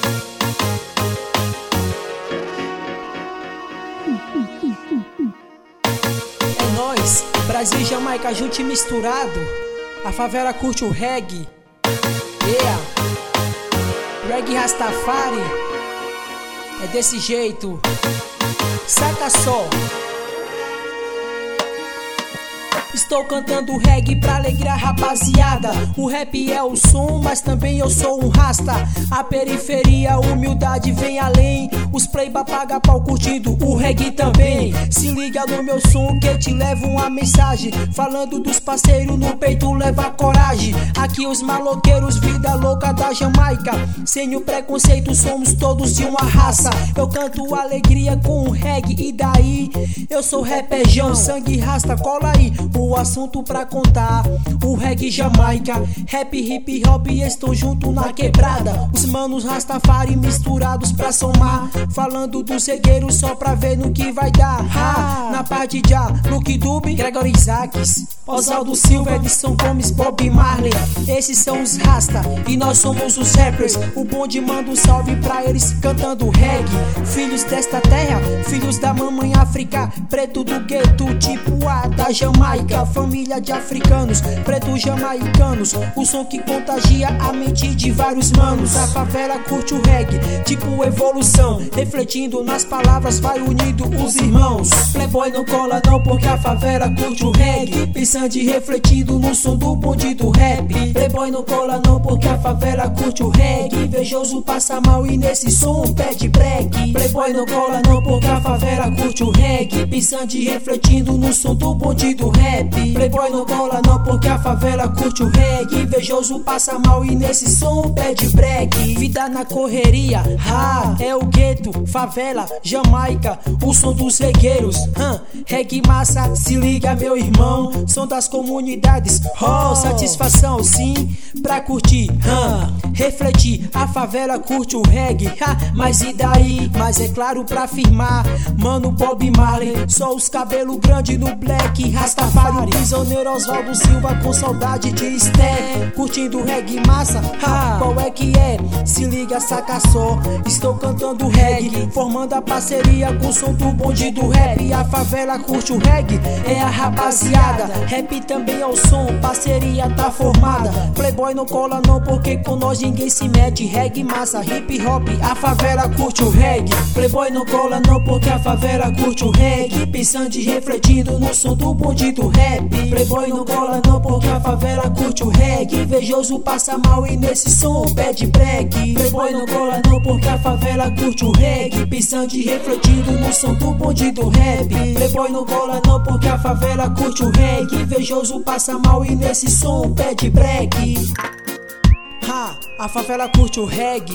É nóis, Brasil e Jamaica junto e misturado. A favela curte o reggae. Yeah. Reggae Rastafari. É desse jeito. Saca só. Estou cantando reggae pra alegrar rapaziada. O rap é o som, mas também eu sou um rasta. A periferia, a humildade vem além. Os playba paga pau curtindo o reggae também. Se liga no meu som que eu te levo uma mensagem. Falando dos parceiros no peito leva coragem. Aqui os maloqueiros, vida louca da Jamaica. Sem o preconceito somos todos de uma raça. Eu canto alegria com o reggae e daí eu sou rapejão, sangue rasta, cola aí o assunto pra contar. O reggae Jamaica, rap, hip hop estão junto na quebrada. Os manos Rastafari misturados pra somar. Falando dos regueiros só pra ver no que vai dar. Na parte de Luke Dube, Gregory Isaacs, Oswaldo Silva, Edson Gomes, Bob Marley. Esses são os Rasta e nós somos os rappers. O bonde manda um salve pra eles cantando reggae. Filhos desta terra, filhos da mamãe África. Preto do gueto, tipo A da Jamaica. Família de africanos, pretos jamaicanos. O som que contagia a mente de vários manos. A favela curte o reggae, tipo evolução. Refletindo nas palavras vai unindo os irmãos. Playboy não cola não porque a favela curte o reggae. Pensando e refletindo no som do bonde do rap. Playboy não cola não porque a favela curte o reggae. Invejoso passa mal e nesse som pede break. Playboy não cola não porque a favela curte o reggae. Pensando e refletindo no som do bonde do rap. Playboy não cola não porque a favela curte o reggae. Invejoso passa mal e nesse som pede break. Vida na correria, é o gueto, favela, Jamaica, o som dos regueiros. Reggae massa, se liga meu irmão. Som das comunidades, satisfação sim, pra curtir, refletir. A favela curte o reggae, mas e daí? Mas é claro pra afirmar, mano Bob Marley, só os cabelos grandes no black, Rastafari. Prisioneiro Oswaldo Silva com saudade de Sté. Curtindo reggae massa, qual é que é? Se liga, saca só. Estou cantando reggae, formando a parceria com o som do bonde do rap. A favela curte o reggae, é a rapaziada. Rap também é o som, parceria tá formada. Playboy não cola não porque com nós ninguém se mete. Reggae massa, hip hop, a favela curte o reggae. Playboy não cola não porque a favela curte o reggae. Pensando e refletindo no som do bonde do rap. Playboy não cola não porque a favela curte o reggae. Invejoso passa mal e nesse som pede break. Playboy não cola não porque a favela curte o reggae. Pensando e refletindo no som do bonde do rap. Playboy não cola não porque a favela curte o reggae. Invejoso passa mal e nesse som pede break. A favela curte o reggae.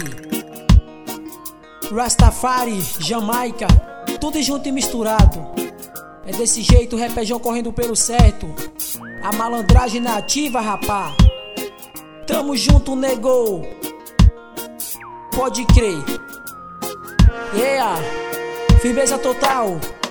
Rastafari, Jamaica, tudo junto e misturado. É desse jeito, repejão correndo pelo certo. A malandragem nativa, rapá. Tamo junto, nego. Pode crer. Yeah, firmeza total.